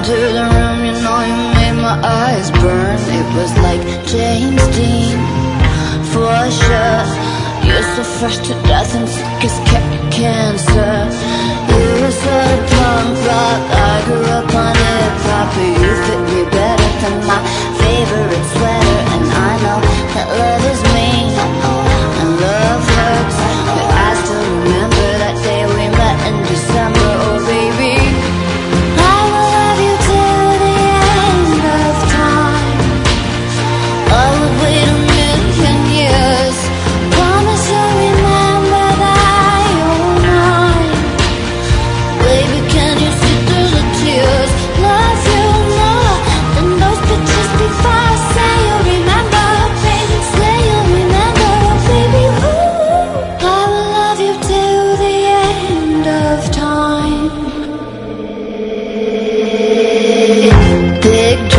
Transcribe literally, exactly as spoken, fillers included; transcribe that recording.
into the room, you know you made my eyes burn. It was like James Dean, for sure. You're so fresh to death and sick as cancer. You were sort of punk rock, I grew up on hip-hop, but you fit me better than my favorite sweater. And I know that love is mean and love hurts, but I still remember that day we met in December. Oh baby, I will love you till the end of time. I would wait a million years. Promise you'll remember that you're mine. Baby, can you see through the tears? Love you more than those pictures before. Say you'll remember, baby, say you'll remember. Oh baby, ooh, I will love you till the end of time. Big